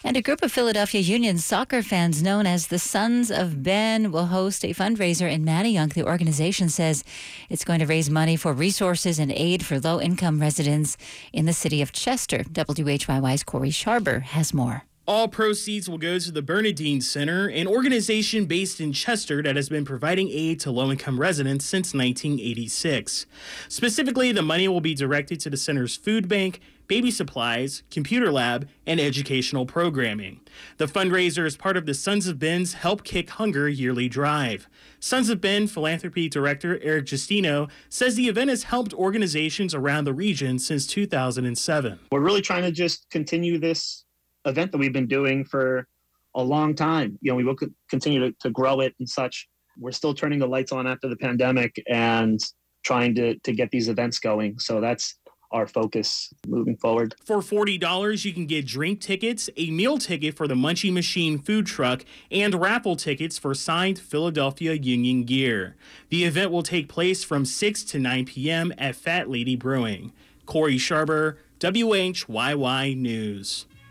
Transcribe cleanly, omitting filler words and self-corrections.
And a group of Philadelphia Union soccer fans known as the Sons of Ben will host a fundraiser in Manayunk. The organization says it's going to raise money for resources and aid for low-income residents in the city of Chester. WHYY's Corey Sharber has more. All proceeds will go to the Bernadine Center, an organization based in Chester that has been providing aid to low-income residents since 1986. Specifically, the money will be directed to the center's food bank, baby supplies, computer lab, and educational programming. The fundraiser is part of the Sons of Ben's Help Kick Hunger yearly drive. Sons of Ben Philanthropy Director Eric Justino says the event has helped organizations around the region since 2007. We're really trying to just continue this event that we've been doing for a long time. We will continue to grow it and such. We're still turning the lights on after the pandemic and trying to get these events going. So that's our focus moving forward. For $40, you can get drink tickets, a meal ticket for the Munchie Machine food truck, and raffle tickets for signed Philadelphia Union gear. The event will take place from 6 to 9 p.m. at Fat Lady Brewing. Corey Sharber, WHYY News.